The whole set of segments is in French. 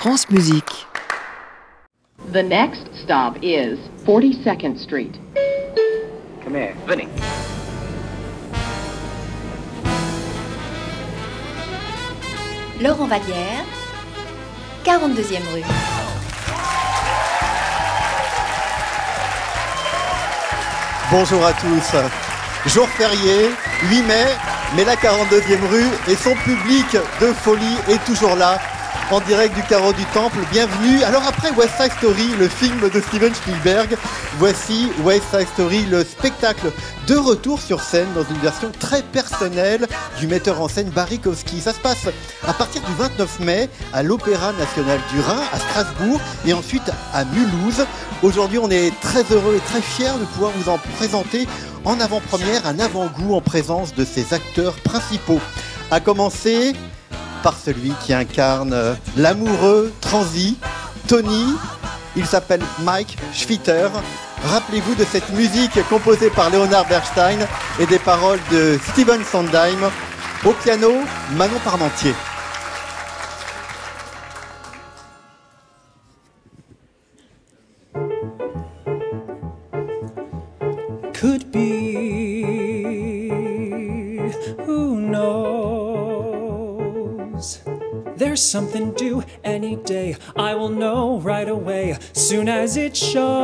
France Musique. The next stop is 42nd Street. Come here, Vinny. Laurent Vallière, 42e rue. Bonjour à tous. Jour férié, 8 mai, mais la 42e rue et son public de folie est toujours là, en direct du carreau du Temple. Bienvenue. Alors après West Side Story, le film de Steven Spielberg, voici West Side Story, le spectacle de retour sur scène dans une version très personnelle du metteur en scène Barry Kowski. Ça se passe à partir du 29 mai à l'Opéra National du Rhin à Strasbourg et ensuite à Mulhouse. Aujourd'hui, on est très heureux et très fiers de pouvoir vous en présenter en avant-première un avant-goût en présence de ses acteurs principaux. À commencer par celui qui incarne l'amoureux transi, Tony. Il s'appelle Mike Schwitter. Rappelez-vous de cette musique composée par Leonard Bernstein et des paroles de Stephen Sondheim. Au piano, Manon Parmentier. Could be, who knows? There's something due any day. I will know right away, soon as it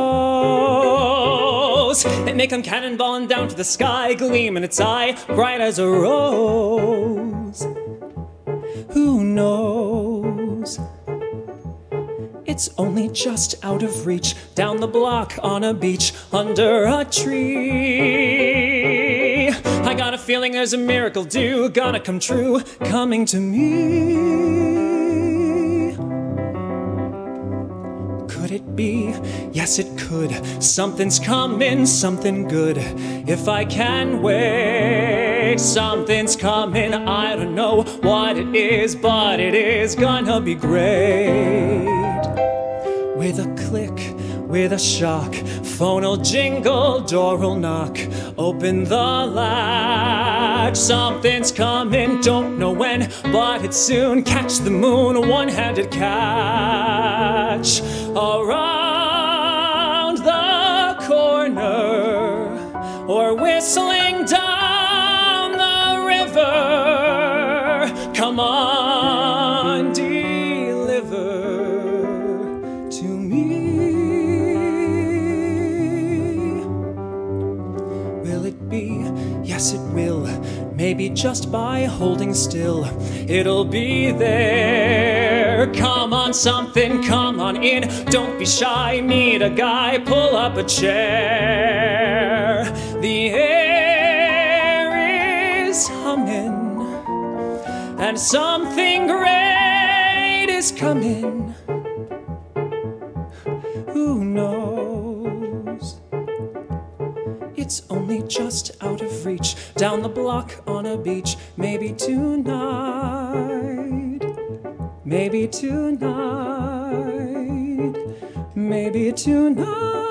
shows. It may come cannonballing down to the sky, gleam in its eye, bright as a rose. Who knows? It's only just out of reach, down the block, on a beach, under a tree. I got a feeling there's a miracle due, gonna come true, coming to me. Could it be? Yes, it could. Something's coming, something good. If I can wait, something's coming. I don't know what it is, but it is gonna be great. With a click, with a shock, phone'll jingle, door'll knock, open the latch. Something's coming, don't know when, but it's soon. Catch the moon, a one-handed catch. Around the corner, or whistling down the river. Come on, deliver to me. Will it be? Yes, it will. Maybe just by holding still, it'll be there. Come on, something, come on in. Don't be shy, meet a guy, pull up a chair. The air is humming, and something great is coming. Who knows? It's only just out of reach, down the block on a beach. Maybe tonight, maybe tonight, maybe tonight.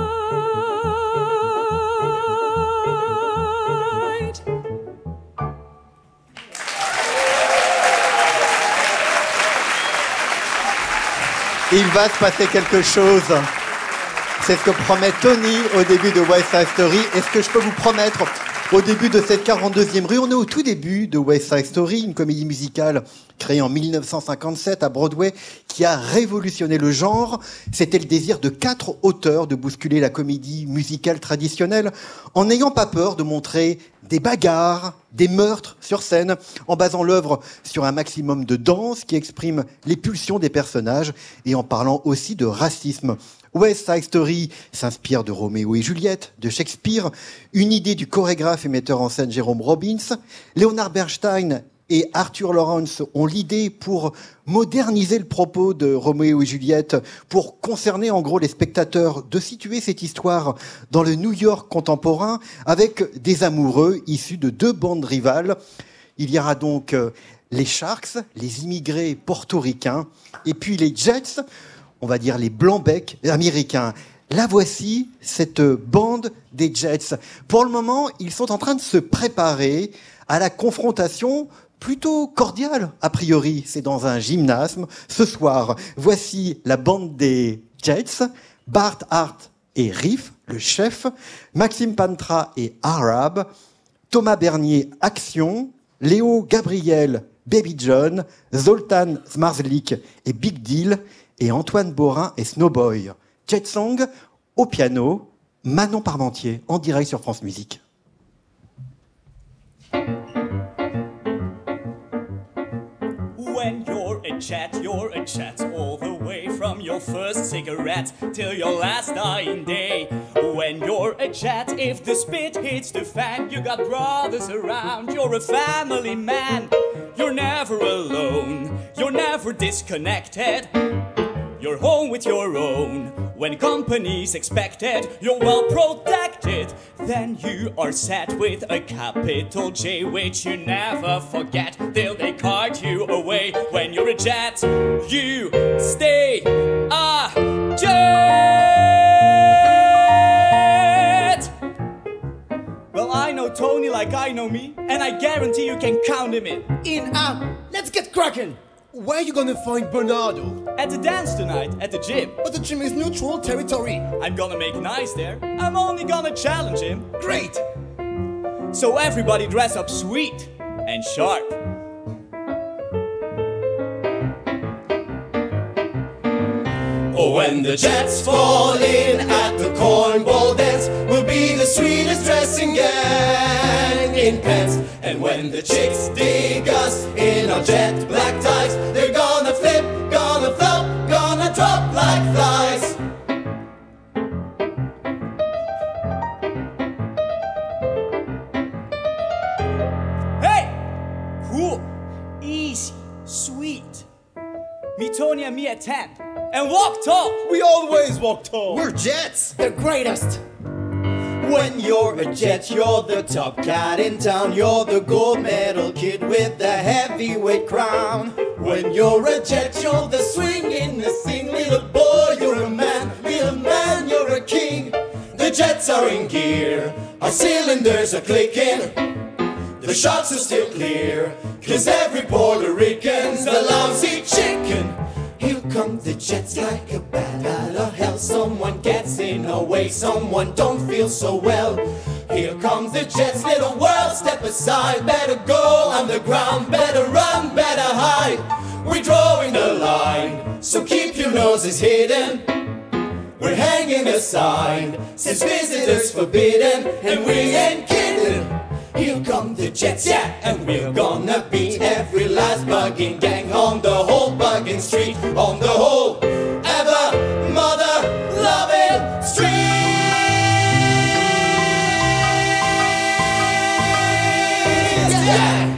Il va se passer quelque chose. C'est ce que promet Tony au début de West Side Story. Et ce que je peux vous promettre au début de cette 42e rue, on est au tout début de West Side Story, une comédie musicale créée en 1957 à Broadway qui a révolutionné le genre. C'était le désir de 4 auteurs de bousculer la comédie musicale traditionnelle en n'ayant pas peur de montrer des bagarres, des meurtres sur scène, en basant l'œuvre sur un maximum de danse qui exprime les pulsions des personnages et en parlant aussi de racisme. West Side Story s'inspire de Roméo et Juliette, de Shakespeare, une idée du chorégraphe et metteur en scène Jérôme Robbins. Leonard Bernstein et Arthur Lawrence ont l'idée pour moderniser le propos de Roméo et Juliette, pour concerner en gros les spectateurs, de situer cette histoire dans le New York contemporain avec des amoureux issus de 2 bandes rivales. Il y aura donc les Sharks, les immigrés portoricains, et puis les Jets, on va dire les blancs-becs américains. La voici, cette bande des Jets. Pour le moment, ils sont en train de se préparer à la confrontation plutôt cordial, a priori. C'est dans un gymnase. Ce soir, voici la bande des Jets, Bart Hart et Riff, le chef, Maxime Pantra et Arab, Thomas Bernier, Action, Léo Gabriel, Baby John, Zoltan Zmarzlik et Big Deal, et Antoine Borin et Snowboy. Jet Song au piano, Manon Parmentier en direct sur France Musique. When you're a jet all the way from your first cigarette till your last dying day. When you're a jet, if the spit hits the fan, you got brothers around, you're a family man. You're never alone, you're never disconnected. You're home with your own. When company's expected, you're well protected. Then you are set with a capital J, which you never forget till they cart you away. When you're a jet, you stay a jet. Well, I know Tony like I know me, and I guarantee you can count him in. In, out, let's get cracking! Where are you gonna find Bernardo? At the dance tonight, at the gym. But the gym is neutral territory. I'm gonna make nice there. I'm only gonna challenge him. Great! So everybody dress up sweet and sharp. Oh, when the Jets fall in at the cornball dance, we'll be the sweetest dressing gang in pants. And when the chicks dig us in our jet black ties, they're gonna flip, gonna flop, gonna drop like flies. Hey! Cool, easy, sweet. Me, Tony, and me at 10. And walk tall. We always walk tall. We're Jets! the greatest. When you're a Jet, you're the top cat in town. You're the gold medal kid with the heavyweight crown. When you're a Jet, you're the swinging, the sing. Little boy, you're a man. Little man, you're a king. The Jets are in gear. Our cylinders are clicking. The shots are still clear. 'Cause every Puerto Rican's a lousy chicken. Here come the Jets like a bat out of hell. Someone gets in our way, someone don't feel so well. Here comes the Jets, little world, step aside. Better go on the ground, better run, better hide. We're drawing the line, so keep your noses hidden. We're hanging a sign, says visitors forbidden, and we ain't kidding. Here come the Jets, yeah, and we're gonna beat every last bugging gang on the whole bugging street, on the whole ever mother loving street. Yeah.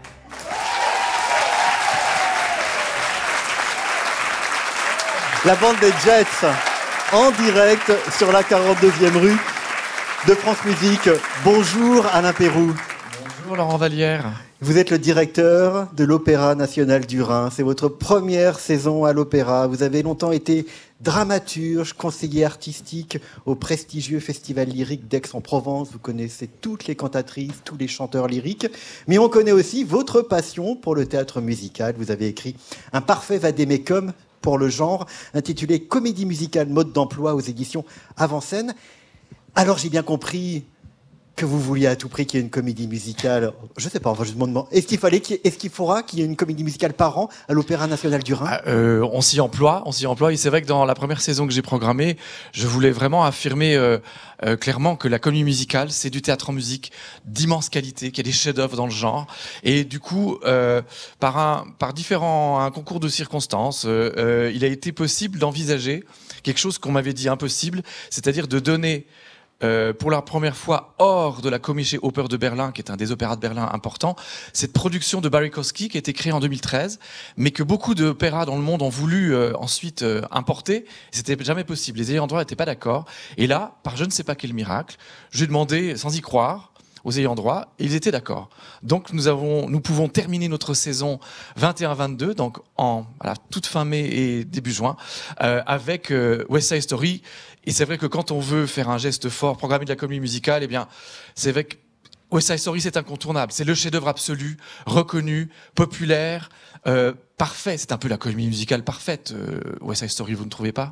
La bande des Jets en direct sur la 42e rue de France Musique. Bonjour Alain Pérou. Bonjour Laurent Vallière. Vous êtes le directeur de l'Opéra National du Rhin. C'est votre première saison à l'Opéra. Vous avez longtemps été dramaturge, conseiller artistique au prestigieux Festival lyrique d'Aix-en-Provence. Vous connaissez toutes les cantatrices, tous les chanteurs lyriques. Mais on connaît aussi votre passion pour le théâtre musical. Vous avez écrit un parfait vade-mecum pour le genre, intitulé Comédie musicale mode d'emploi aux éditions Avant-Scène. Alors j'ai bien compris que vous vouliez à tout prix qu'il y ait une comédie musicale. Je ne sais pas, enfin, je me demande. Est-ce qu'il faudra qu'il y ait une comédie musicale par an à l'Opéra National du Rhin ? On s'y emploie. Et c'est vrai que dans la première saison que j'ai programmée, je voulais vraiment affirmer clairement que la comédie musicale, c'est du théâtre en musique d'immense qualité, qu'il y a des chefs-d'œuvre dans le genre. Et du coup, par un concours de circonstances, il a été possible d'envisager quelque chose qu'on m'avait dit impossible, c'est-à-dire de donner pour la première fois hors de la Komische Oper de Berlin, qui est un des opéras de Berlin importants, cette production de Barikowski qui a été créée en 2013, mais que beaucoup d'opéras dans le monde ont voulu ensuite importer. C'était jamais possible. Les ayants droit n'étaient pas d'accord. Et là, par je ne sais pas quel miracle, j'ai demandé, sans y croire, aux ayants droit, et ils étaient d'accord. Donc nous pouvons terminer notre saison 21-22, donc en toute fin mai et début juin, avec West Side Story. Et c'est vrai que quand on veut faire un geste fort, programmer de la comédie musicale, eh bien, c'est vrai que West Side Story, c'est incontournable. C'est le chef-d'œuvre absolu, reconnu, populaire, parfait. C'est un peu la comédie musicale parfaite. West Side Story, vous ne trouvez pas ?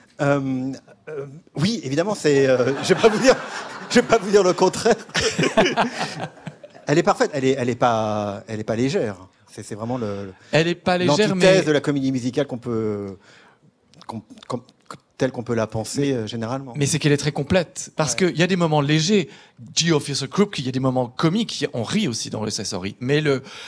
Oui, évidemment, c'est. Je vais pas vous dire le contraire. Elle est parfaite. Elle est pas légère. C'est vraiment Elle est pas légère, l'antithèse mais de la comédie musicale telle qu'on peut la penser généralement. Mais c'est qu'elle est très complète. Parce qu'il y a des moments légers. G.O.F.S. Crook, il y a des moments comiques. On rit aussi dans West Side Story. Mais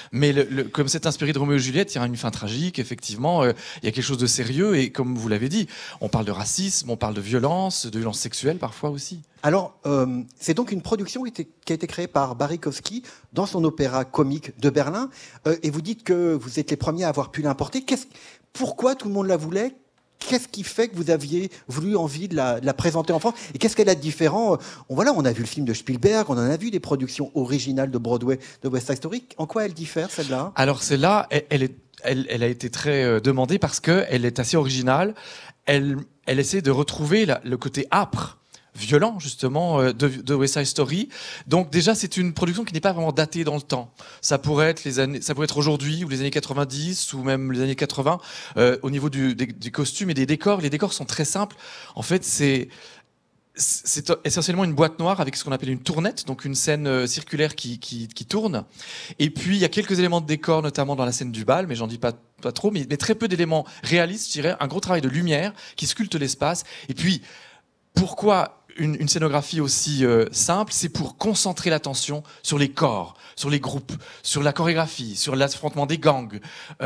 comme c'est inspiré de Roméo et Juliette, il y a une fin tragique, effectivement. Il y a quelque chose de sérieux. Et comme vous l'avez dit, on parle de racisme, on parle de violence sexuelle parfois aussi. Alors, c'est donc une production qui a été créée par Barikowski dans son opéra comique de Berlin. Et vous dites que vous êtes les premiers à avoir pu l'importer. Pourquoi tout le monde la voulait ? Qu'est-ce qui fait que vous aviez envie de la présenter en France ? Et qu'est-ce qu'elle a de différent ? On a vu le film de Spielberg, on en a vu des productions originales de Broadway, de West Side Story. En quoi elle diffère, celle-là ? Alors celle-là, elle a été très demandée parce qu'elle est assez originale. Elle essaie de retrouver le côté âpre, violent justement de West Side Story. Donc déjà c'est une production qui n'est pas vraiment datée dans le temps. Ça pourrait être aujourd'hui ou les années 90 ou même les années 80 au niveau des costumes et des décors. Les décors sont très simples. En fait c'est essentiellement une boîte noire avec ce qu'on appelle une tournette, donc une scène circulaire qui tourne. Et puis il y a quelques éléments de décor, notamment dans la scène du bal, mais j'en dis pas trop, mais très peu d'éléments réalistes, je dirais. Un gros travail de lumière qui sculpte l'espace. Et puis pourquoi une scénographie aussi simple, c'est pour concentrer l'attention sur les corps, sur les groupes, sur la chorégraphie, sur l'affrontement des gangs,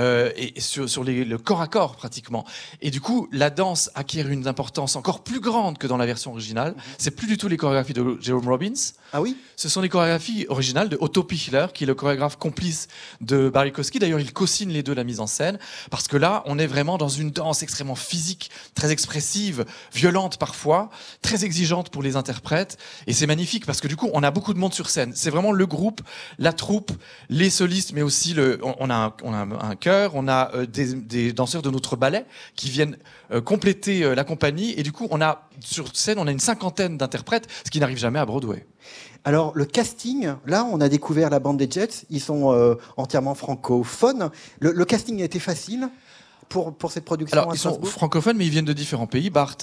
et sur le corps à corps pratiquement. Et du coup, la danse acquiert une importance encore plus grande que dans la version originale. C'est plus du tout les chorégraphies de Jerome Robbins. Ah oui ? Ce sont les chorégraphies originales de Otto Pichler, qui est le chorégraphe complice de Barikowski. D'ailleurs, il co-signe les deux la mise en scène, parce que là, on est vraiment dans une danse extrêmement physique, très expressive, violente parfois, très exigeante pour les interprètes. Et c'est magnifique, parce que du coup, on a beaucoup de monde sur scène. C'est vraiment le groupe, la troupe, les solistes, mais aussi on a un chœur, on a des danseurs de notre ballet qui viennent compléter la compagnie. Et du coup, sur scène, on a une 50aine d'interprètes, ce qui n'arrive jamais à Broadway. Alors, le casting, là, on a découvert la bande des Jets. Ils sont entièrement francophones. Le casting a été facile pour cette production. Alors, ils sont francophones, mais ils viennent de différents pays, Bart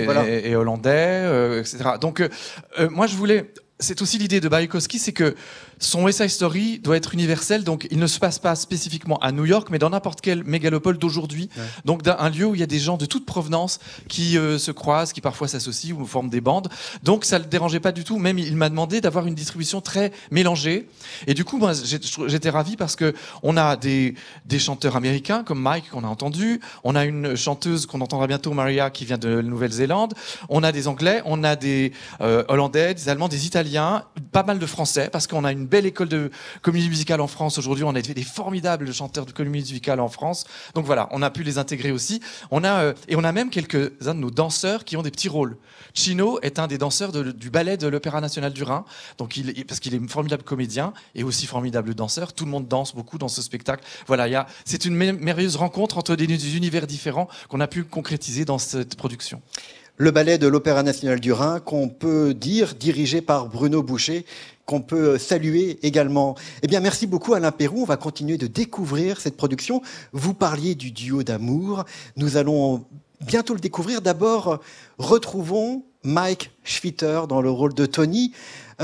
et hollandais, etc. Donc, moi, c'est aussi l'idée de Barikowski, c'est que son West Side Story doit être universel, donc il ne se passe pas spécifiquement à New York, mais dans n'importe quelle mégalopole d'aujourd'hui. Ouais. Donc un lieu où il y a des gens de toute provenance qui se croisent, qui parfois s'associent ou forment des bandes. Donc ça ne le dérangeait pas du tout. Même il m'a demandé d'avoir une distribution très mélangée. Et du coup, moi, j'étais ravi parce que on a des chanteurs américains comme Mike qu'on a entendu. On a une chanteuse qu'on entendra bientôt, Maria, qui vient de Nouvelle-Zélande. On a des Anglais, on a des Hollandais, des Allemands, des Italiens, pas mal de Français, parce qu'on a une belle école de comédie musicale en France aujourd'hui. On a des formidables chanteurs de comédie musicale en France. Donc voilà, on a pu les intégrer aussi. On a même quelques-uns de nos danseurs qui ont des petits rôles. Chino est un des danseurs du ballet de l'Opéra National du Rhin, donc parce qu'il est un formidable comédien et aussi formidable danseur. Tout le monde danse beaucoup dans ce spectacle. Voilà, c'est une merveilleuse rencontre entre des univers différents qu'on a pu concrétiser dans cette production. Le ballet de l'Opéra National du Rhin, qu'on peut dire dirigé par Bruno Boucher, qu'on peut saluer également. Eh bien, merci beaucoup Alain Perroux. On va continuer de découvrir cette production. Vous parliez du duo d'amour. Nous allons bientôt le découvrir. D'abord, retrouvons Mike Schwitter dans le rôle de Tony.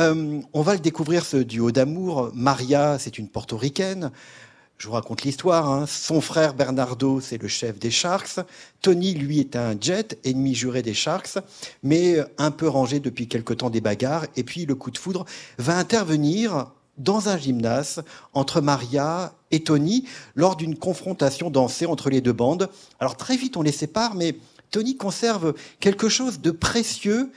On va le découvrir, ce duo d'amour. Maria, c'est une portoricaine. Je vous raconte l'histoire. Hein. Son frère Bernardo, c'est le chef des Sharks. Tony, lui, est un jet, ennemi juré des Sharks, mais un peu rangé depuis quelque temps des bagarres. Et puis, le coup de foudre va intervenir dans un gymnase entre Maria et Tony lors d'une confrontation dansée entre les deux bandes. Alors, très vite, on les sépare, mais Tony conserve quelque chose de précieux.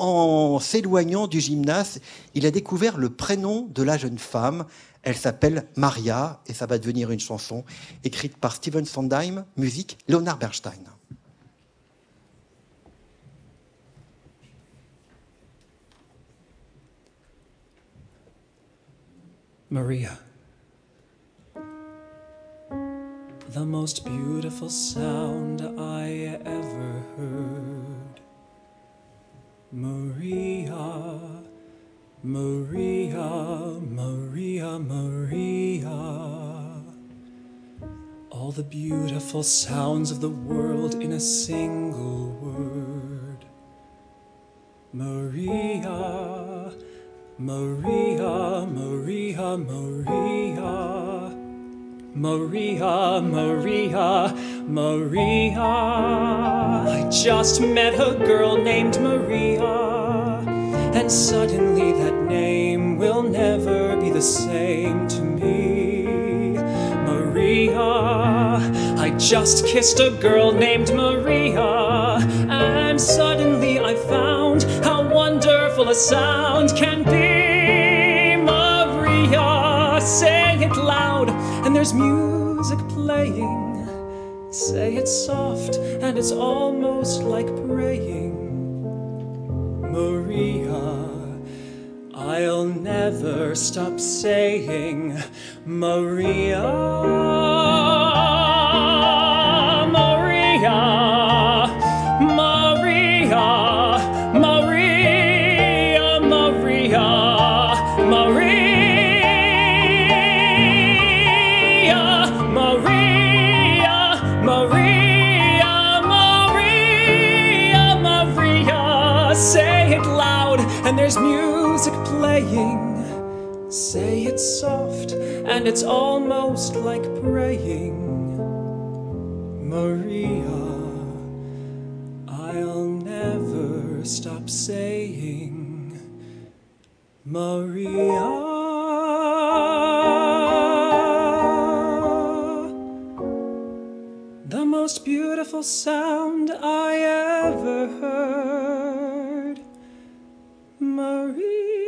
En s'éloignant du gymnase, il a découvert le prénom de la jeune femme. Elle s'appelle Maria et ça va devenir une chanson écrite par Stephen Sondheim, musique Leonard Bernstein. Maria, the most beautiful sound I ever heard. Maria, Maria, Maria, Maria. All the beautiful sounds of the world in a single word. Maria, Maria, Maria, Maria. Maria, Maria, Maria. I just met a girl named Maria, and suddenly that name will never be the same to me. Maria, I just kissed a girl named Maria, and suddenly I found how wonderful a sound can be. Maria, say it loud, and there's music playing. Say it soft, and it's almost like praying. Maria, I'll never stop saying Maria, Maria, Maria, Maria, Maria, Maria. Say it loud, and there's music playing. Say it soft, and it's almost like praying. Maria, I'll never stop saying Maria. The most beautiful sound I ever heard. Maria.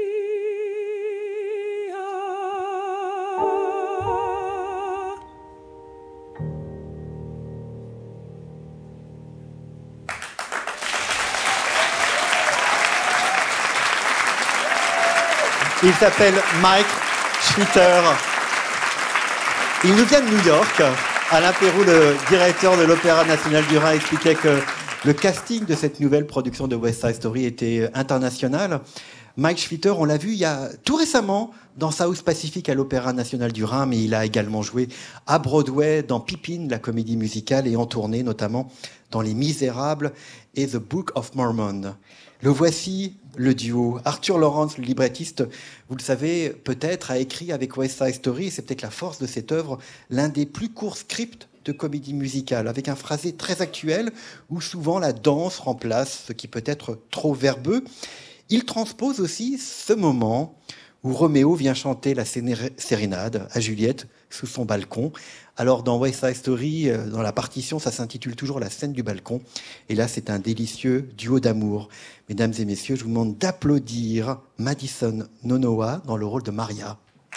Il s'appelle Mike Schwitter. Il nous vient de New York. Alain Pérou, le directeur de l'Opéra National du Rhin, expliquait que le casting de cette nouvelle production de West Side Story était international. Mike Schwitter, on l'a vu il y a tout récemment dans South Pacific à l'Opéra National du Rhin, mais il a également joué à Broadway dans Pippin, la comédie musicale, et en tournée notamment dans Les Misérables et The Book of Mormon. Le voici, le duo. Arthur Lawrence, le librettiste, vous le savez peut-être, a écrit avec West Side Story, et c'est peut-être la force de cette œuvre, l'un des plus courts scripts de comédie musicale, avec un phrasé très actuel où souvent la danse remplace ce qui peut être trop verbeux. Il transpose aussi ce moment où Roméo vient chanter la sérénade à Juliette sous son balcon. Alors dans West Side Story, dans la partition, ça s'intitule toujours La scène du balcon. Et là, c'est un délicieux duo d'amour. Mesdames et messieurs, je vous demande d'applaudir Madison Nonoa dans le rôle de Maria.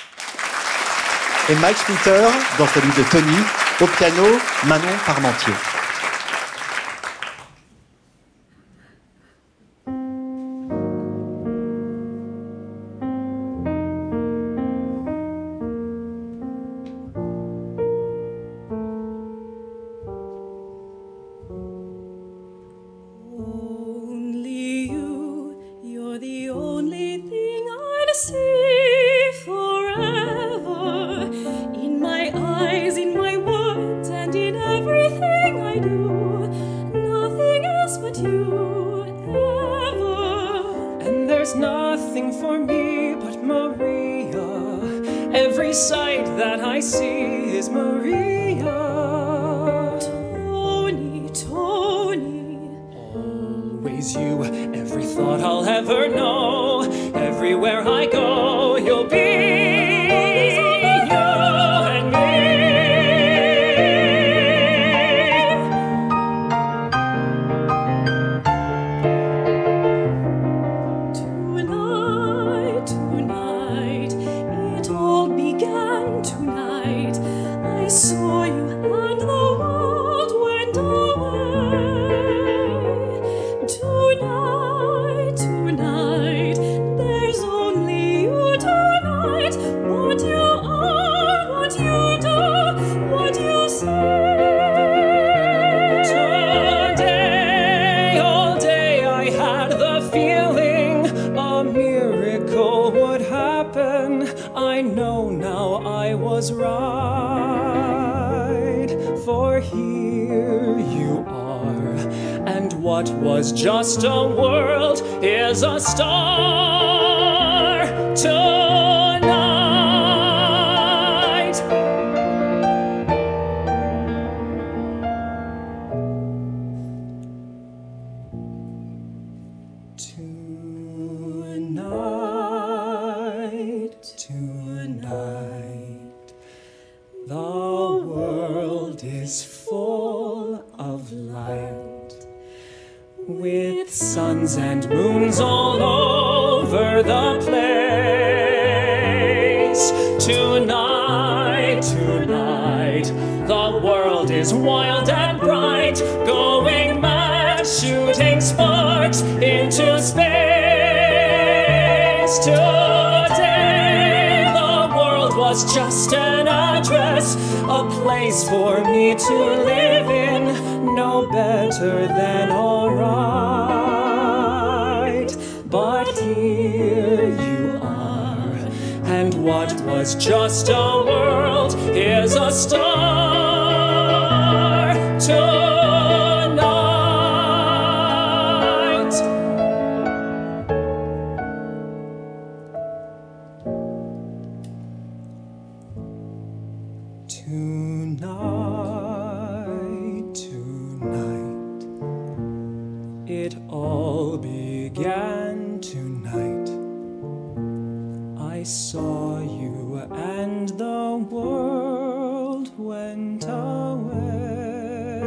Et Mike Schwitter dans celui de Tony. Au piano, Manon Parmentier. Tonight was right, for here you are, and what was just a world is a star tonight. Tonight, the world is full of light, with suns and moons all over the place. Tonight, tonight, the world is wild and bright, going mad, shooting sparks into space. Today, the world was just an address, a place for me to live in, no better than alright. But here you are, and what was just a world is a star tonight. Tonight, tonight, it all began tonight. I saw you and the world went away.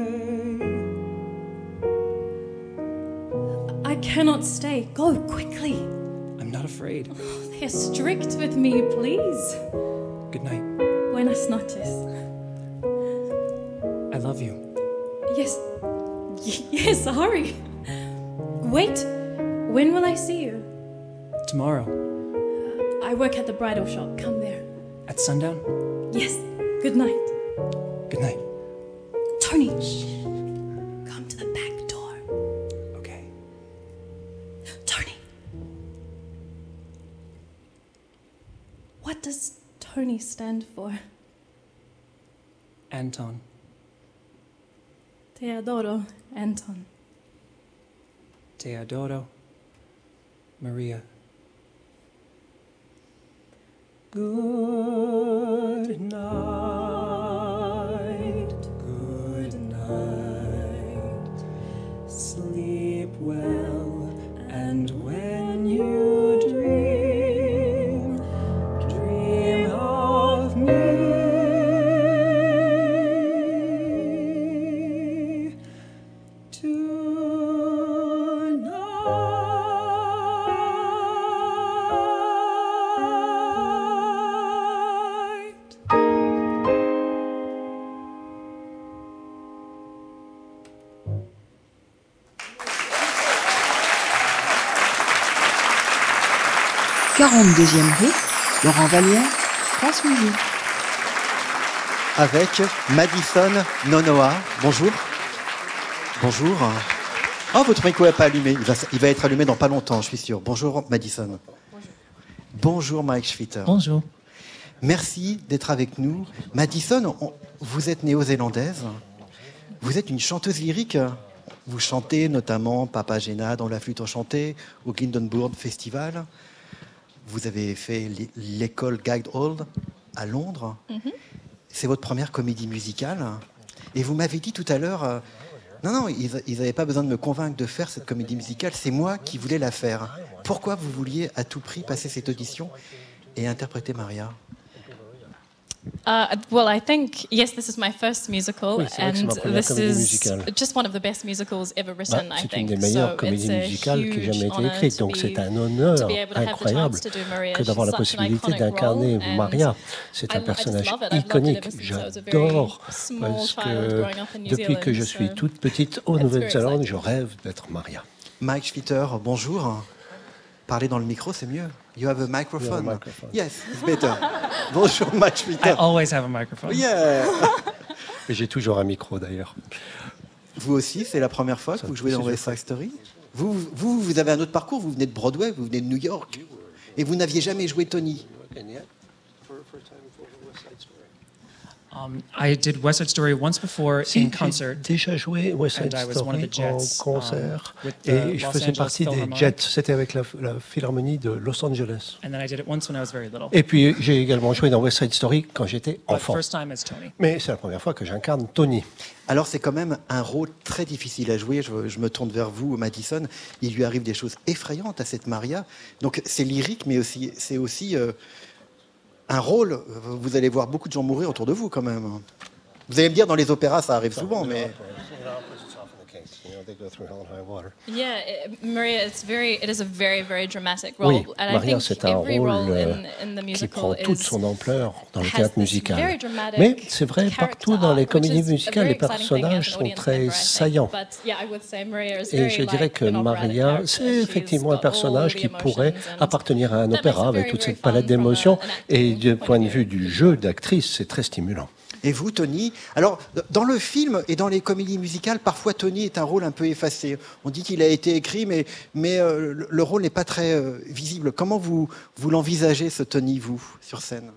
I cannot stay. Go quickly. I'm not afraid. They're strict with me, please. Good night. Buenas noches. I love you. Yes. Yes, hurry. Wait. When will I see you? Tomorrow, I work at the bridal shop. Come there. at sundown. Yes. Good night. Good night. Tony, shh. Come to the back door. Okay. Tony. What does Tony stand for? Anton. Te adoro, Anton. Te adoro, Maria. Good night, good night. Sleep well, and when you dream, dream of me. Quarante-deuxième rue, Laurent Vallière, France Musique. Avec Madison Nonoa. Bonjour. Bonjour. Oh, votre micro n'est pas allumé. Il va être allumé dans pas longtemps, je suis sûr. Bonjour Madison. Bonjour. Bonjour Mike Schwitter. Bonjour. Merci d'être avec nous. Madison, vous êtes néo-zélandaise. Vous êtes une chanteuse lyrique. Vous chantez notamment Papagena dans la flûte enchantée, au Glyndebourne Festival. Vous avez fait l'école Guildhall à Londres. Mm-hmm. C'est votre première comédie musicale. Et vous m'avez dit tout à l'heure, non, ils n'avaient pas besoin de me convaincre de faire cette comédie musicale, c'est moi qui voulais la faire. Pourquoi vous vouliez à tout prix passer cette audition et interpréter Maria? Well, I think, yes, this is my first musical, and this is just one of the best musicals ever written, I think. C'est une des meilleures comédies musicales qui ait jamais été écrite, donc c'est un honneur incroyable que d'avoir la possibilité d'incarner Maria. C'est un personnage iconique. J'adore, parce que depuis que je suis toute petite au Nouvelle-Zélande, je rêve d'être Maria. Mike Schwitter, bonjour. Parler dans le micro, c'est mieux. You have a microphone. Yes, it's better. Bonjour, Mike Schwitter. I always have a microphone. Yeah. J'ai toujours un micro, d'ailleurs. Vous aussi, c'est la première fois que vous jouez dans West Side Story. Vous avez un autre parcours. Vous venez de Broadway, vous venez de New York. Et vous n'aviez jamais joué Tony. I did West Side Story once before in concert. J'ai déjà joué West Side Story en concert et je faisais partie des Jets. C'était avec la Philharmonie de Los Angeles. And then I did it once when I was very little. Et puis j'ai également joué dans West Side Story quand j'étais enfant. First time as Tony. Mais c'est la première fois que j'incarne Tony. Alors c'est quand même un rôle très difficile à jouer. Je me tourne vers vous, Madison. Il lui arrive des choses effrayantes à cette Maria. Donc c'est lyrique, mais aussi, c'est aussi un rôle. Vous allez voir beaucoup de gens mourir autour de vous quand même. Vous allez me dire, dans les opéras, ça arrive souvent, mais... Maria, it is a very, very dramatic role. Oui, Maria, c'est un rôle qui prend toute son ampleur dans le théâtre musical. Mais c'est vrai, partout dans les comédies musicales, les personnages sont très saillants. Et je dirais que Maria, c'est effectivement un personnage qui pourrait appartenir à un opéra avec toute cette palette d'émotions. Et du point de vue du jeu d'actrice, c'est très stimulant. Et vous, Tony? Alors, dans le film et dans les comédies musicales, parfois Tony est un rôle un peu effacé. On dit qu'il a été écrit, mais le rôle n'est pas très visible. Comment vous l'envisagez, ce Tony, vous, sur scène?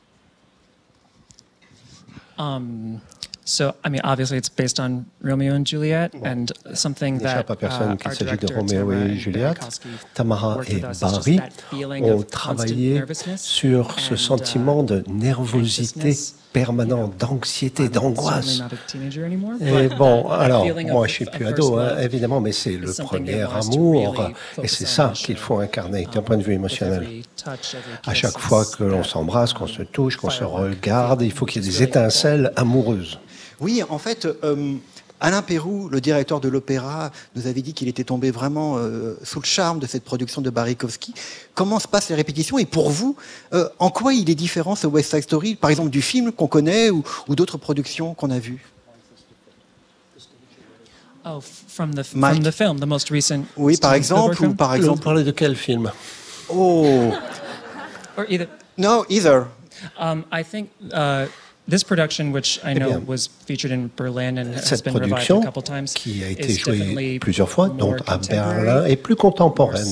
So, I mean, obviously, it's based on Romeo and Juliet, and something that qu'il s'agit de Roméo et Juliette. Tamara et Barry ont travaillé sur ce sentiment de nervosité permanente, d'anxiété, d'angoisse. Et bon, alors, moi, je suis plus ado, hein, évidemment, mais c'est le premier amour, et c'est ça qu'il faut incarner d'un point de vue émotionnel. À chaque fois que l'on s'embrasse, qu'on se touche, qu'on se regarde, il faut qu'il y ait des étincelles amoureuses. Oui, en fait, Alain Péroux, le directeur de l'opéra, nous avait dit qu'il était tombé vraiment sous le charme de cette production de Barikowski. Comment se passent les répétitions? Et pour vous, en quoi il est différent, ce West Side Story, par exemple du film qu'on connaît ou d'autres productions qu'on a vues? Oh, from the film, the most recent. Oui, par exemple, ou par exemple. Vous parlez de quel film? Oh. Or either. No, either. I think. This production, which I know was featured in Berlin and has been revived a couple times, qui a été jouée plusieurs fois, dont à Berlin, est plus contemporaine.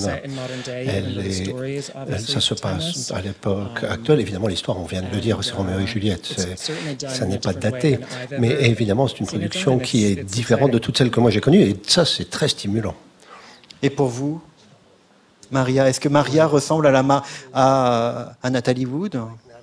Ça se passe à l'époque actuelle. Évidemment, l'histoire, on vient de le dire, c'est Roméo et Juliette. Ça n'est pas daté. Mais évidemment, c'est une production qui est différente de toutes celles que moi j'ai connues. Et ça, c'est très stimulant. Et pour vous, Maria, est-ce que Maria ressemble à Nathalie Wood?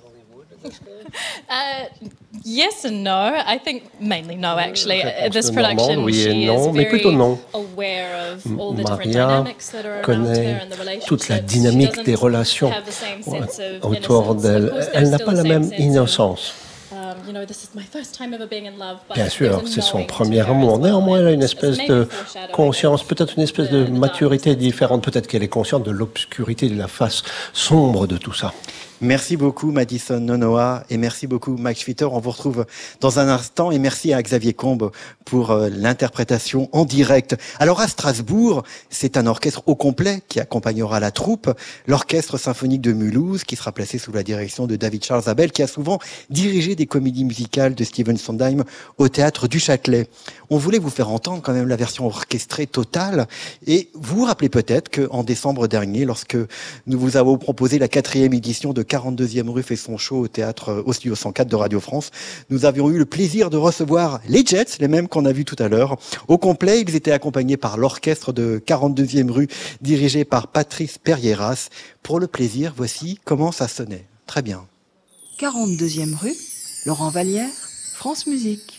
Yes and no. I think mainly no, actually. This production, oui she et non, is mais very plutôt non. aware of all the different Maria dynamics that are around her and the relationships. toute la dynamique des relations autour d'elle. Elle n'a pas la même innocence. Bien sûr, c'est son premier amour. Néanmoins, elle a une espèce de conscience, peut-être une espèce de maturité différente. Peut-être qu'elle est consciente de l'obscurité, de la face sombre de tout ça. Merci beaucoup Madison Nonoa et merci beaucoup Mike Schwitter. On vous retrouve dans un instant et merci à Xavier Combes pour l'interprétation en direct. Alors à Strasbourg, c'est un orchestre au complet qui accompagnera la troupe, l'Orchestre symphonique de Mulhouse qui sera placé sous la direction de David Charles Abel qui a souvent dirigé des comédies musicales de Stephen Sondheim au Théâtre du Châtelet. On voulait vous faire entendre quand même la version orchestrée totale et vous vous rappelez peut-être qu'en décembre dernier, lorsque nous vous avons proposé la 4e édition de 42e rue fait son show au théâtre, au studio 104 de Radio France, nous avions eu le plaisir de recevoir les Jets, les mêmes qu'on a vus tout à l'heure. Au complet, ils étaient accompagnés par l'orchestre de 42e rue, dirigé par Patrice Perrieras. Pour le plaisir, voici comment ça sonnait. Très bien. 42e rue, Laurent Vallière, France Musique.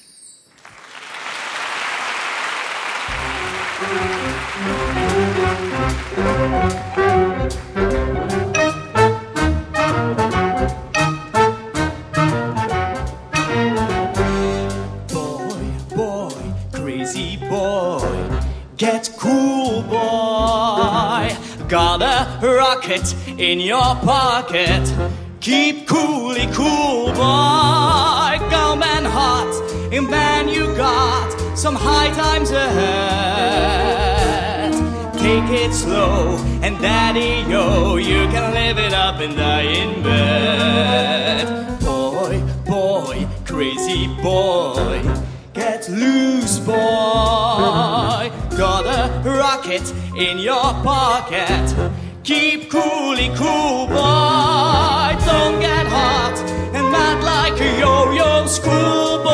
Get cool, boy. Got a rocket in your pocket. Keep coolly cool, boy. Go man hot, and man you got some high times ahead. Take it slow, and daddy, yo, you can live it up and die in bed. Boy, boy, crazy boy. Get loose, boy. Got a rocket in your pocket. Keep coolly cool, boy. Don't get hot and not like like a yo-yo schoolboy.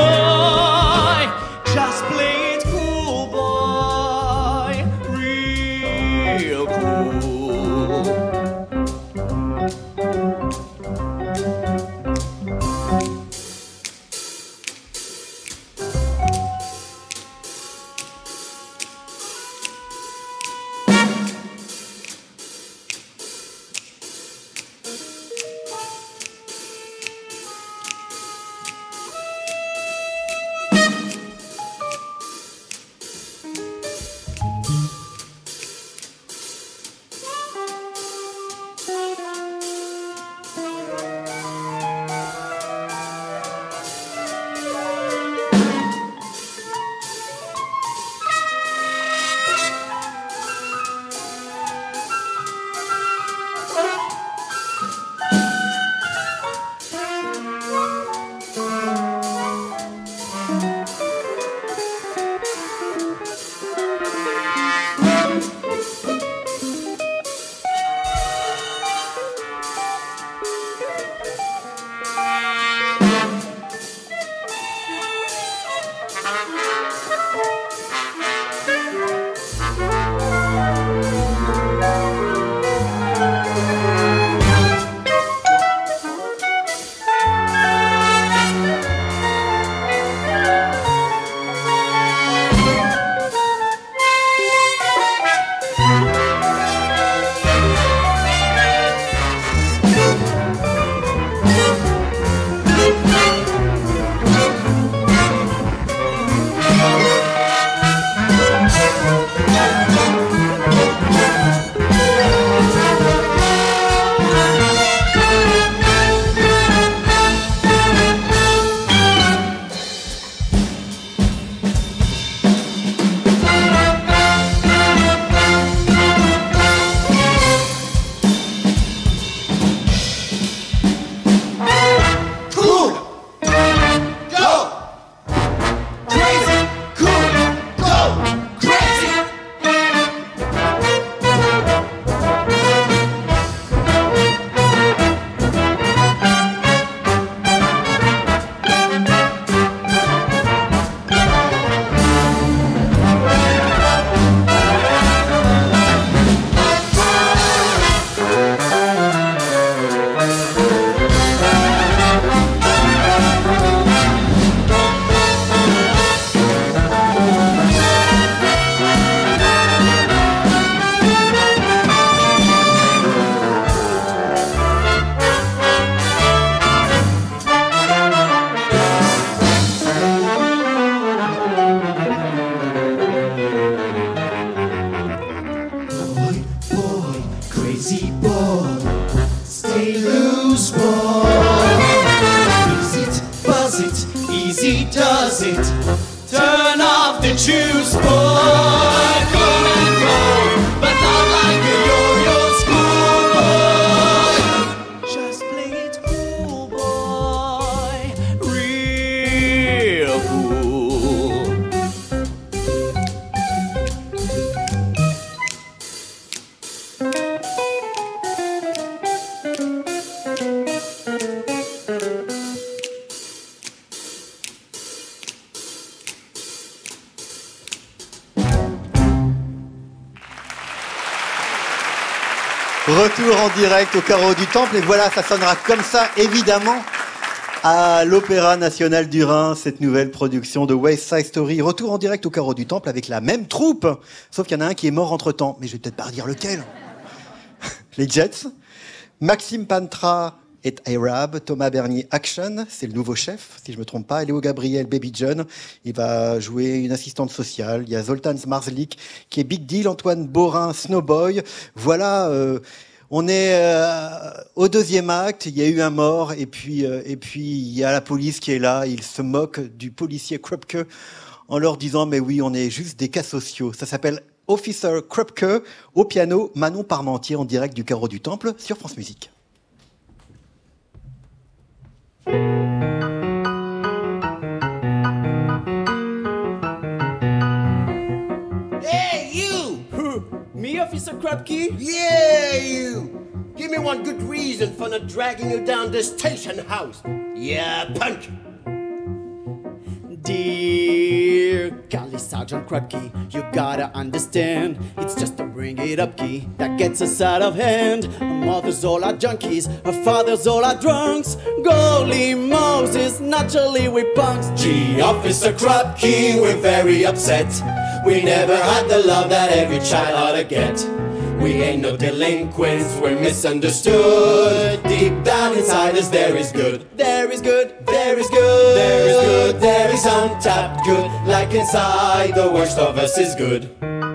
Just play it cool, boy, real cool. choose, boy, come and go, but not like a yo-yo schoolboy. Just play it cool, boy, real cool. Retour en direct au Carreau du Temple, et voilà, ça sonnera comme ça, évidemment, à l'Opéra National du Rhin, cette nouvelle production de West Side Story. Retour en direct au Carreau du Temple avec la même troupe, sauf qu'il y en a un qui est mort entre-temps, mais je vais peut-être pas redire lequel. Les Jets, Maxime Pantra est Arab, Thomas Bernier Action, c'est le nouveau chef, si je me trompe pas, et Léo Gabriel Baby John, il va jouer une assistante sociale, il y a Zoltan Zmarzlik qui est Big Deal, Antoine Borin, Snowboy, voilà, on est au deuxième acte, il y a eu un mort, et puis il y a la police qui est là, il se moque du policier Krupke en leur disant, mais oui, on est juste des cas sociaux, ça s'appelle Officer Krupke, au piano, Manon Parmentier en direct du Carreau du Temple sur France Musique. Hey, you! Me, Officer Krupke? Yeah, you! Give me one good reason for not dragging you down the station house. Yeah, punk! Dear Golly Sergeant Krupke, you gotta understand, it's just a bring it up key that gets us out of hand. Our mothers all are junkies, our fathers all are drunks. Golly Moses, naturally we punks. Gee, Officer Krupke, we're very upset. We never had the love that every child ought to get. We ain't no delinquents, we're misunderstood. Deep down inside us there is good. There is good, there is good, there is good, there is untapped good. Like inside the worst of us is good.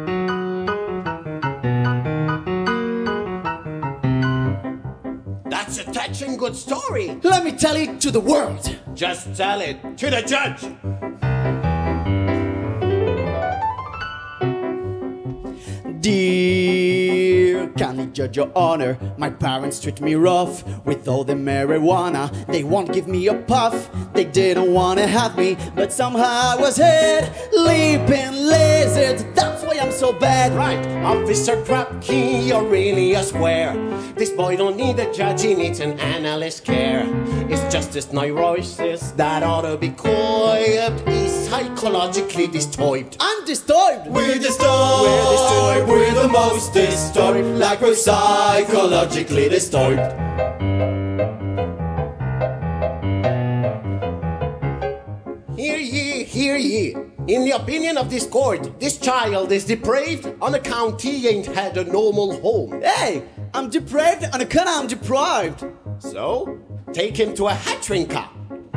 That's a touching good story. Let me tell it to the world. Just tell it to the judge. Dear kindly judge your honor, my parents treat me rough with all the marijuana. They won't give me a puff. They didn't wanna have me, but somehow I was hit. Leaping lizards, that's why I'm so bad. Right, Officer Krupke, you're really a square. This boy don't need a judge, he needs an analyst care. It's just this neurosis that ought to be coipped. He's psychologically disturbed. I'm disturbed. We're disturbed. We're disturbed. We're the most disturbed. Like we're psychologically disturbed. Hear ye. In the opinion of this court, this child is depraved on account he ain't had a normal home. Hey, I'm depraved on account I'm deprived. So, take him to a hatchrinka.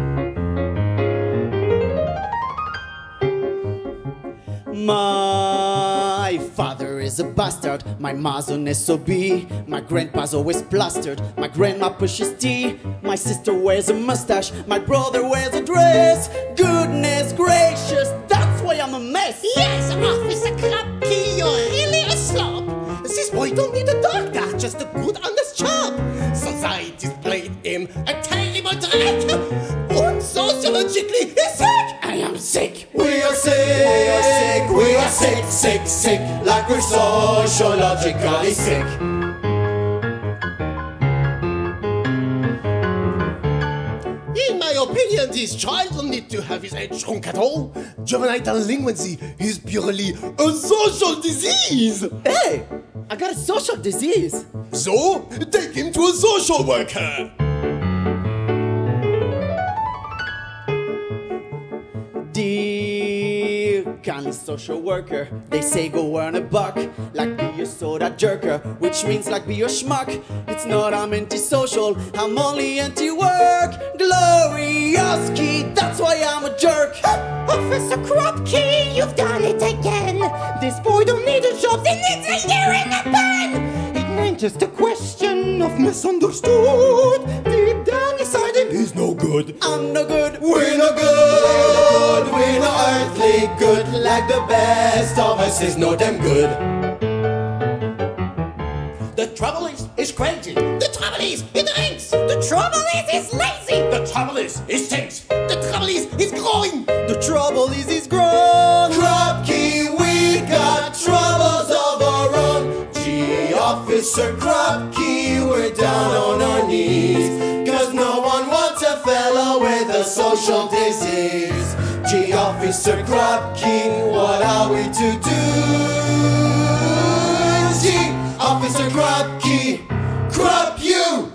My father is a bastard, my ma's an SOB, my grandpa's always plastered, my grandma pushes tea, my sister wears a mustache, my brother wears a dress. Goodness gracious, that's why I'm a mess. Yes, Officer Krupke, you're really a slob. This boy don't need a doctor, just a good honest job. Society's played him a terrible trick. And sociologically, he's sick. I am sick. We are sick. We are sick. We are sick, sick, sick. Like we're sociologically sick. In my opinion, this child don't need to have his head shrunk at all. Juvenile delinquency is purely a social disease. Hey, I got a social disease. So, take him to a social worker. Dear kindly social worker, they say go earn a buck, like be a soda jerker, which means like be a schmuck. It's not I'm anti-social, I'm only anti-work. Gloriousky, that's why I'm a jerk. Officer Krupke, you've done it again. This boy don't need a job, he needs a year in the pen. It ain't just a question of misunderstood. Deep down inside him, he's no good. I'm no good. We're no good. We're no earthly good. Like the best of us is no damn good. The trouble is, he's crazy. The trouble is, he drinks. The trouble is, he's lazy. The trouble is, he stinks. The trouble is, he's growing. The trouble is, he's grown. Krupke, we got troubles of our own. Gee, Officer Krupke, we're down on our knees. Cause no one wants a fellow with a social disease. Gee, Officer Krupke, what are we to do? Gee, Officer Krupke, Krupp you!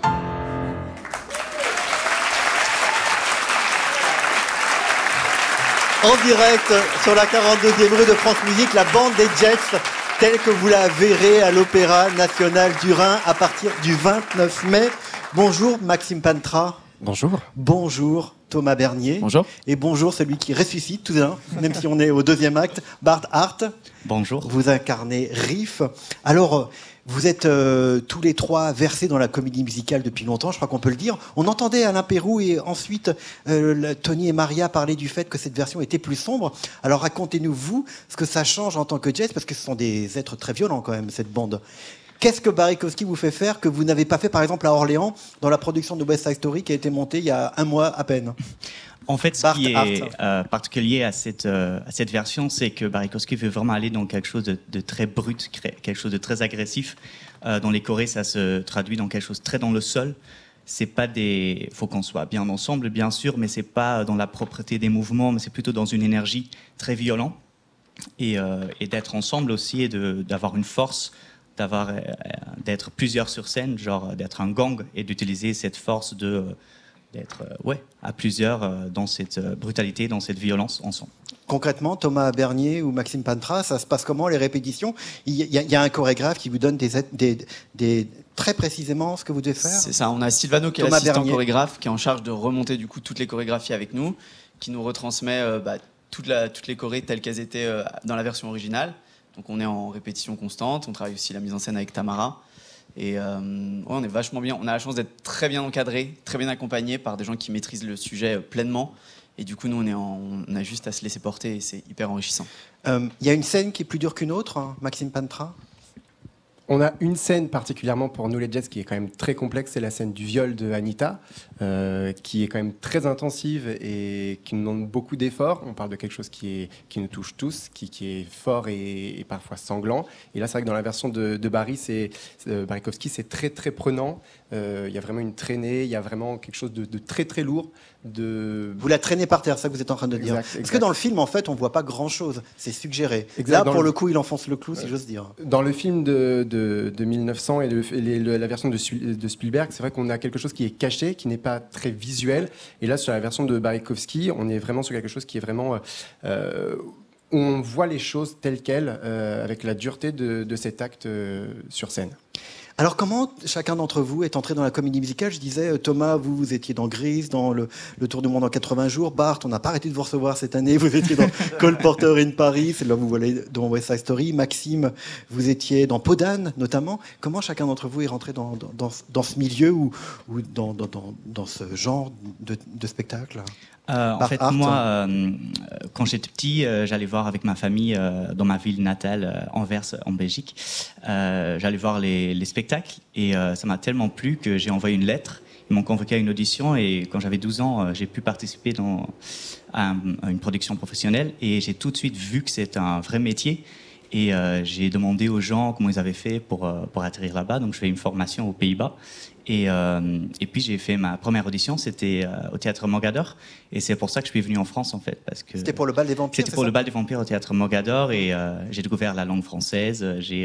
En direct sur la 42e rue de France Musique, la bande des Jets, telle que vous la verrez à l'Opéra National du Rhin à partir du 29 mai. Bonjour Maxime Pantra. Bonjour. Bonjour Thomas Bernier. Bonjour. Et bonjour celui qui ressuscite tout d'un, même si on est au deuxième acte, Bart Hart. Bonjour. Vous incarnez Riff. Alors, vous êtes tous les trois versés dans la comédie musicale depuis longtemps, je crois qu'on peut le dire. On entendait Alain Pérou et ensuite Tony et Maria parler du fait que cette version était plus sombre. Alors racontez-nous, vous, ce que ça change en tant que jazz, parce que ce sont des êtres très violents quand même, cette bande. Qu'est-ce que Barikowski vous fait faire que vous n'avez pas fait, par exemple, à Orléans, dans la production de West Side Story qui a été montée il y a un mois à peine? En fait, ce qui est particulier à cette version, c'est que Barikowski veut vraiment aller dans quelque chose de très brut, quelque chose de très agressif. Dans les chorés, ça se traduit dans quelque chose très dans le sol. faut qu'on soit bien ensemble, bien sûr, mais c'est pas dans la propreté des mouvements, mais c'est plutôt dans une énergie très violente. Et d'être ensemble aussi et d'avoir une force, d'être plusieurs sur scène, genre d'être un gang et d'utiliser cette force d'être à plusieurs dans cette brutalité, dans cette violence ensemble. Concrètement, Thomas Bernier ou Maxime Pantra, ça se passe comment les répétitions? Il y a un chorégraphe qui vous donne très précisément ce que vous devez faire? C'est ça, on a Silvano qui est l'assistant chorégraphe, qui est en charge de remonter du coup toutes les chorégraphies avec nous, qui nous retransmet toutes les chorés telles qu'elles étaient dans la version originale. Donc on est en répétition constante, on travaille aussi la mise en scène avec Tamara. Et on est vachement bien, on a la chance d'être très bien encadré, très bien accompagné par des gens qui maîtrisent le sujet pleinement. Et du coup, nous, on a juste à se laisser porter et c'est hyper enrichissant. Il y a une scène qui est plus dure qu'une autre, hein, Maxime Pantra? On a une scène particulièrement pour nous les Jets qui est quand même très complexe, c'est la scène du viol de Anita, qui est quand même très intensive et qui nous demande beaucoup d'efforts. On parle de quelque chose qui nous touche tous, qui est fort et parfois sanglant. Et là, c'est vrai que dans la version de Barry, Barikowski, c'est très très prenant. Il y a vraiment une traînée, il y a vraiment quelque chose de très très lourd. Vous la traînez par terre, ça que vous êtes en train de dire. Parce que dans le film, en fait, on ne voit pas grand-chose, c'est suggéré. Exact. Là, pour le coup, il enfonce le clou, si j'ose dire. Dans le film de 1900 et la version de Spielberg, c'est vrai qu'on a quelque chose qui est caché, qui n'est pas très visuel. Et là, sur la version de Barikowski, on est vraiment sur quelque chose qui est vraiment... où on voit les choses telles quelles, avec la dureté de cet acte sur scène. Alors comment chacun d'entre vous est entré dans la comédie musicale? Je disais, Thomas, vous étiez dans Grease, dans le Tour du monde en 80 jours. Bart, on n'a pas arrêté de vous recevoir cette année. Vous étiez dans Cole Porter in Paris, c'est là où vous voyez dans West Side Story. Maxime, vous étiez dans Podane notamment. Comment chacun d'entre vous est rentré dans ce milieu ou dans ce genre de spectacle? En fait, moi, quand j'étais petit, j'allais voir avec ma famille dans ma ville natale, Anvers, en Belgique. J'allais voir les spectacles et ça m'a tellement plu que j'ai envoyé une lettre. Ils m'ont convoqué à une audition et quand j'avais 12 ans, j'ai pu participer à une production professionnelle et j'ai tout de suite vu que c'est un vrai métier. Et j'ai demandé aux gens comment ils avaient fait pour atterrir là-bas. Donc, je fais une formation aux Pays-Bas. Et puis, j'ai fait ma première audition. C'était au Théâtre Mogador. Et c'est pour ça que je suis venu en France, en fait. C'était pour le Bal des Vampires? C'était pour le Bal des Vampires au Théâtre Mogador. Et j'ai découvert la langue française.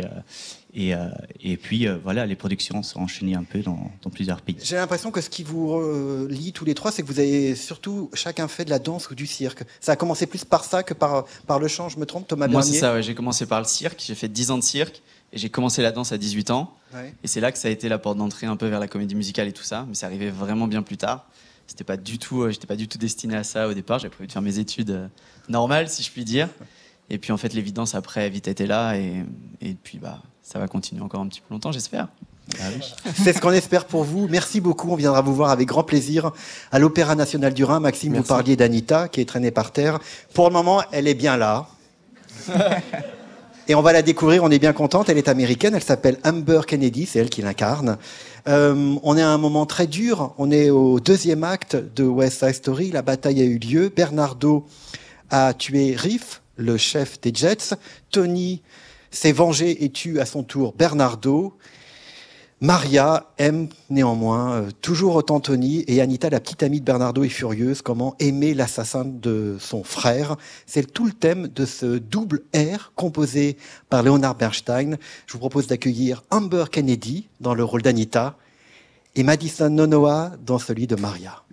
Et puis, voilà, les productions sont enchaînées un peu dans plusieurs pays. J'ai l'impression que ce qui vous lie tous les trois, c'est que vous avez surtout chacun fait de la danse ou du cirque. Ça a commencé plus par ça que par le chant, je me trompe, Thomas Bernier? Moi, c'est ça, ouais. J'ai commencé par le cirque. J'ai fait 10 ans de cirque. Et j'ai commencé la danse à 18 ans. Ouais. Et c'est là que ça a été la porte d'entrée un peu vers la comédie musicale et tout ça. Mais c'est arrivé vraiment bien plus tard. J'étais pas du tout destiné à ça au départ. J'avais prévu de faire mes études normales, si je puis dire. Et puis en fait, l'évidence après a vite été là. Et puis ça va continuer encore un petit peu longtemps, j'espère. Ah oui. C'est ce qu'on espère pour vous. Merci beaucoup. On viendra vous voir avec grand plaisir à l'Opéra National du Rhin. Maxime, Merci. Vous parliez d'Anita qui est traînée par terre. Pour le moment, elle est bien là. Et on va la découvrir, on est bien contente. Elle est américaine, elle s'appelle Amber Kennedy, c'est elle qui l'incarne. On est à un moment très dur, on est au 2e acte de West Side Story, la bataille a eu lieu. Bernardo a tué Riff, le chef des Jets. Tony s'est vengé et tue à son tour Bernardo. Maria aime néanmoins toujours autant Tony, et Anita, la petite amie de Bernardo, est furieuse. Comment aimer l'assassin de son frère? C'est tout le thème de ce double R composé par Leonard Bernstein. Je vous propose d'accueillir Amber Kennedy dans le rôle d'Anita et Madison Nonoa dans celui de Maria.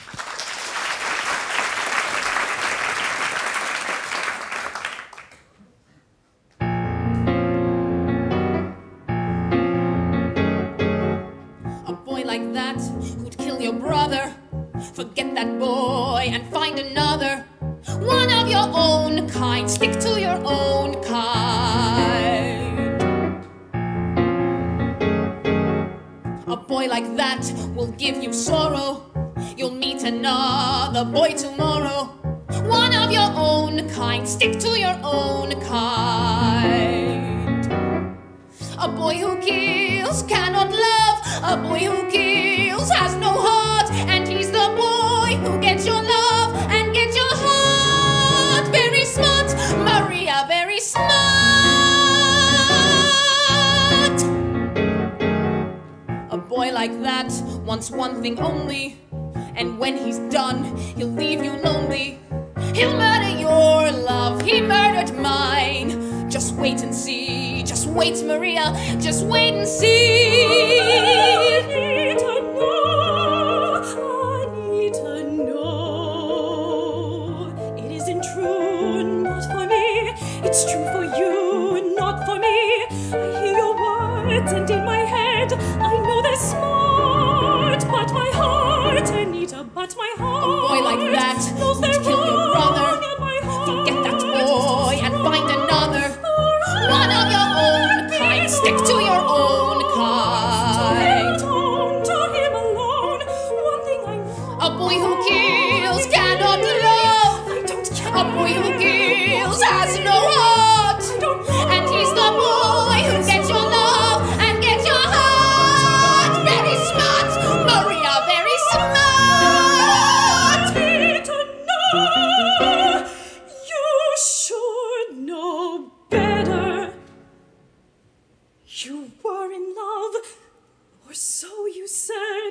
Forget that boy and find another, one of your own kind. Stick to your own kind. A boy like that will give you sorrow. You'll meet another boy tomorrow, one of your own kind. Stick to your own kind. A boy who kills cannot love. A boy who kills has no heart, and he's the boy who gets your love and gets your heart. Very smart, Maria, very smart. A boy like that wants one thing only. And when he's done, he'll leave you lonely. He'll murder your love, he murdered mine. Just wait and see, just wait, Maria, just wait and see. I need to know. It isn't true, not for me. It's true for you, not for me. I hear your words and in my head I know they're smart, but my heart, Anita, but my heart. A boy like that knows they're kill your brother. Forget that boy and find another. One of your own kind. Stick to your own kind. To him alone. One thing I know. A boy who kills cannot love. A boy who kills has no heart. And he's the boy who gets your love and gets your heart. Very smart, Maria, very smart. You should know better. You were in love, or so you said.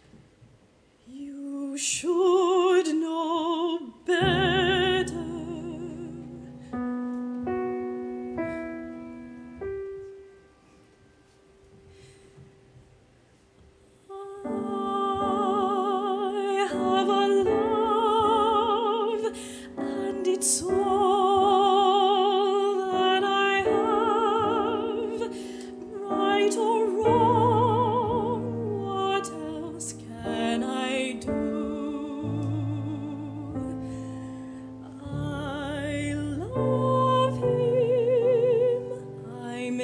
You should know better. I have a love, and it's all that I have. Right or wrong, what else can I do? I love him, I'm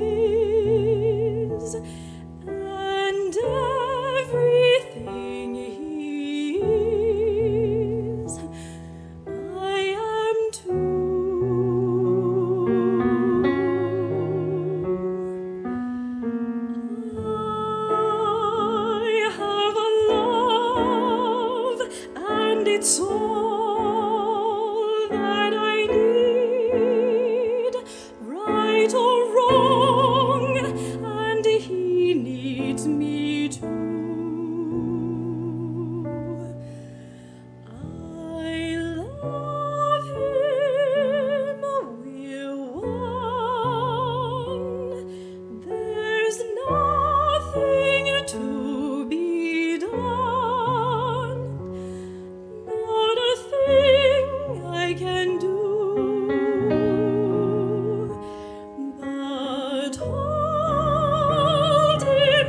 his, and everything he is, I am too. I have a love, and it's all that I need. Right or wrong, and he needs me too. I love him, we're one. There's nothing to be done, not a thing I can do, but hold him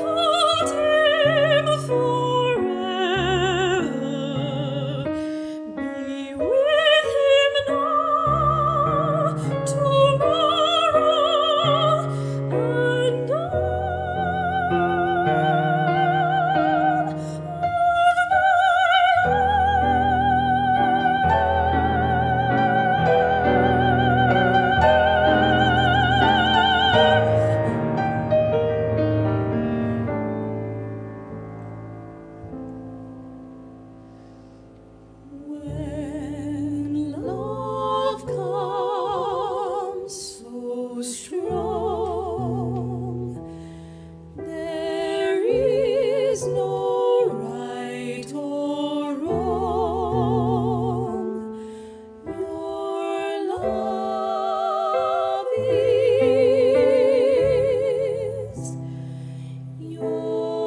forever. Be with him now, tomorrow, and when love comes so strong, there is no right or wrong. Your love is your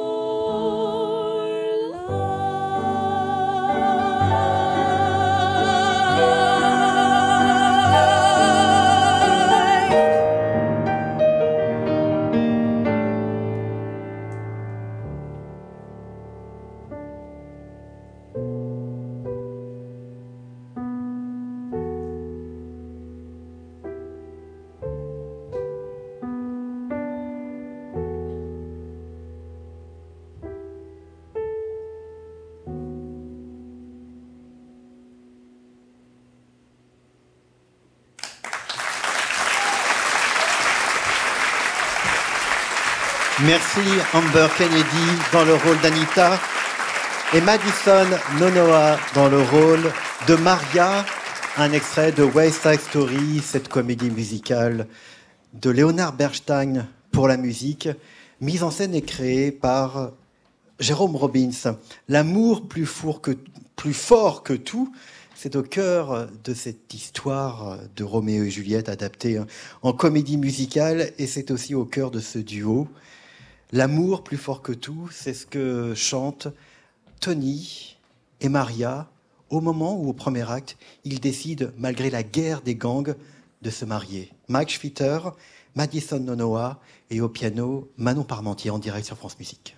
Merci Amber Kennedy dans le rôle d'Anita et Madison Nonoa dans le rôle de Maria. Un extrait de West Side Story, cette comédie musicale de Leonard Bernstein pour la musique, mise en scène et créée par Jérôme Robbins, l'amour plus fort que tout, c'est au cœur de cette histoire de Roméo et Juliette adaptée en comédie musicale, et c'est aussi au cœur de ce duo. L'amour plus fort que tout, c'est ce que chantent Tony et Maria au moment où, au premier acte, ils décident, malgré la guerre des gangs, de se marier. Mike Schwitter, Madison Nonoa et au piano, Manon Parmentier en direct sur France Musique.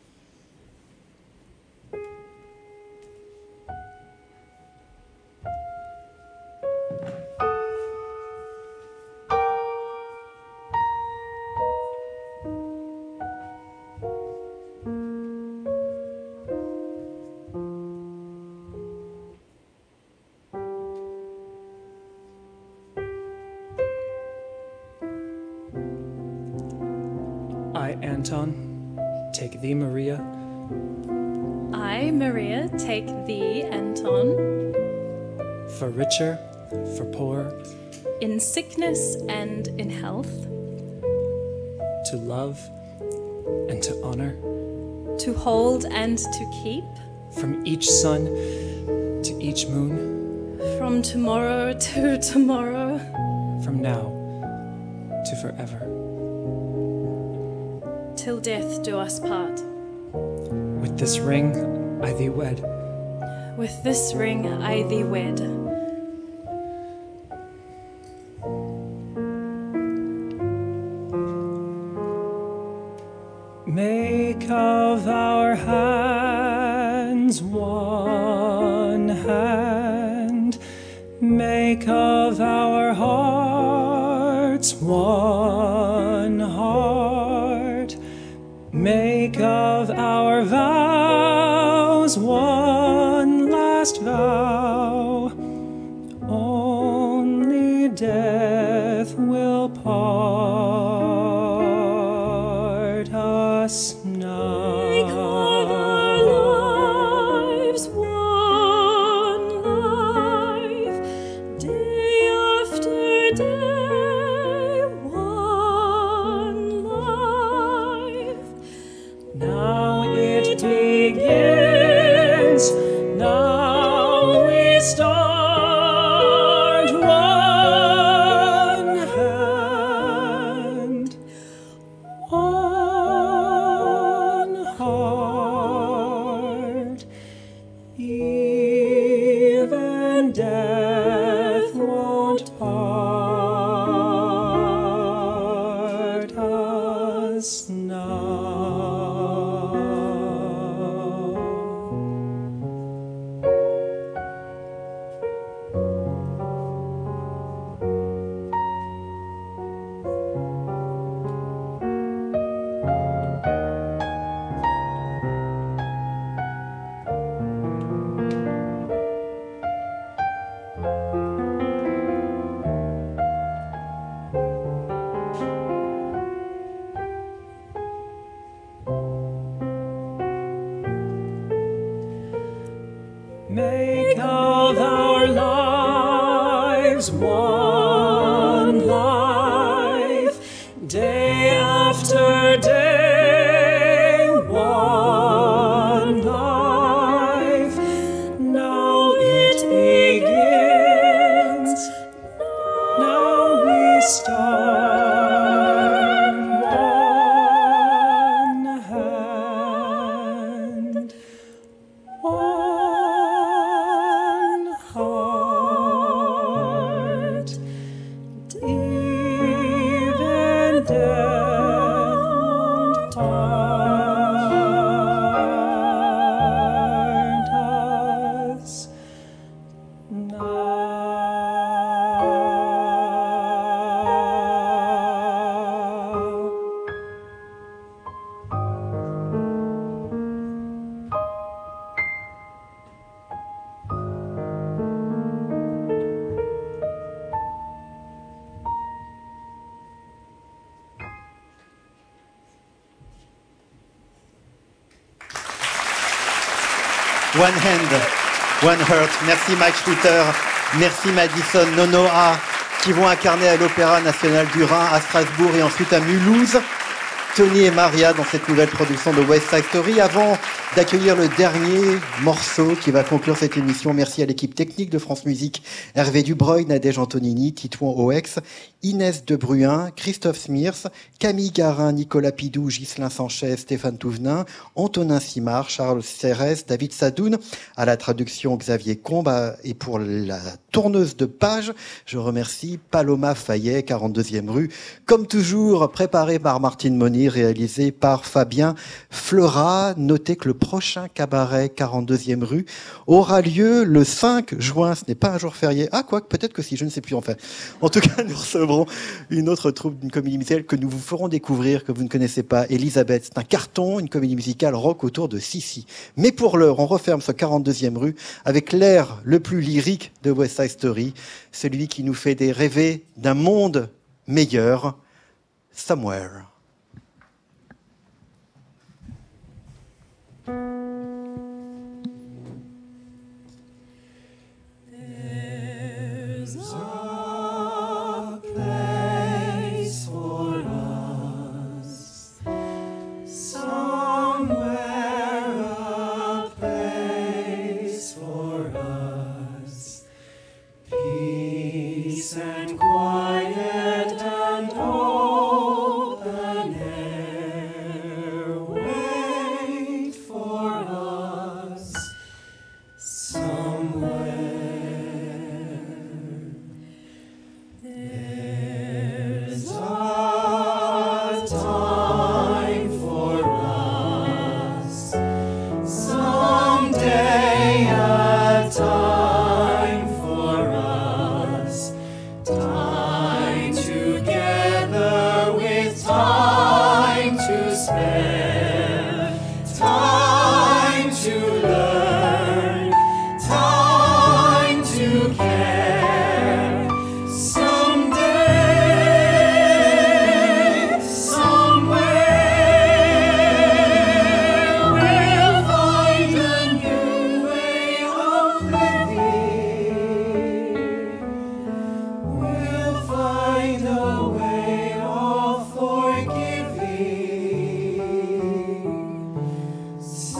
I, Anton, take thee, Maria. I, Maria, take thee, Anton. For richer, for poor. In sickness and in health. To love and to honor. To hold and to keep. From each sun to each moon. From tomorrow to tomorrow. From now to forever. Till death do us part. With this ring I thee wed. With this ring I thee wed. Make of our hands one hand. Make of our hearts one heart. Make of our vows one last vow. Only death will part us now. Make of our lives one life, day after day, one life. Now it begins, now we start, one hand, one heart, even death won't part us now. Make of our lives one life, day after day, one life. Now it begins, now we start, one hand, one heart, even death won't part us now. One Hand, One Heart. Merci Mike Schwitter, merci Madison Nonoa, qui vont incarner à l'Opéra National du Rhin, à Strasbourg et ensuite à Mulhouse. Tony et Maria dans cette nouvelle production de West Side Story. Avant d'accueillir le dernier morceau qui va conclure cette émission, merci à l'équipe technique de France Musique, Hervé Dubreuil, Nadège Antonini, Titouan Oex, Inès Debruin, Christophe Smirs, Camille Garin, Nicolas Pidou, Ghislain Sanchez, Stéphane Touvenin, Antonin Simard, Charles Serres, David Sadoun, à la traduction Xavier Combe, et pour la tourneuse de page, je remercie Paloma Fayet, 42e rue, comme toujours préparé par Martine Moni, réalisé par Fabien Fleurat. Notez que le prochain cabaret 42e rue aura lieu le 5 juin, ce n'est pas un jour férié, quoique peut-être que si, je ne sais plus enfin. En tout cas, nous recevrons une autre troupe d'une comédie musicale que nous vous ferons découvrir, que vous ne connaissez pas, Elisabeth. C'est un carton, une comédie musicale rock autour de Sissi. Mais pour l'heure, on referme ce 42e rue avec l'air le plus lyrique de West Side Story, celui qui nous fait rêver d'un monde meilleur, Somewhere. And quiet and open air wait for us somewhere. There's a time for us someday, a time for us. Time together with time to spare, time to learn, time to care. Someday, somewhere, we'll find a new way of living. We'll find a way of forgiving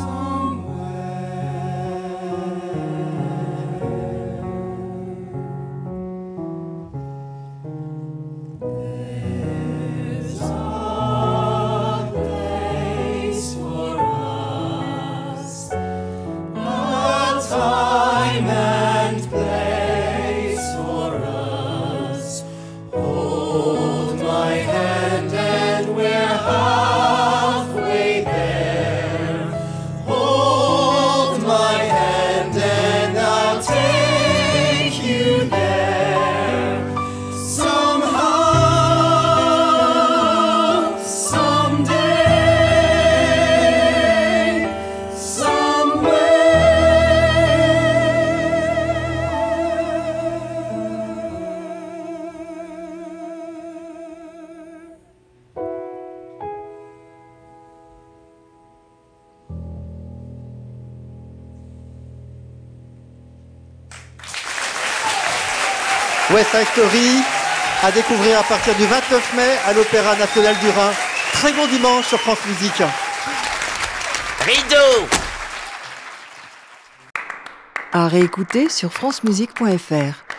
somewhere. There's a place for us, a time and place for us. Hold my hand and we're halfway there. Hold my hand and I'll take you there. Somehow, someday, somewhere. West Side Story, à découvrir à partir du 29 mai à l'Opéra National du Rhin. Très bon dimanche sur France Musique. Rideau. À réécouter sur francemusique.fr.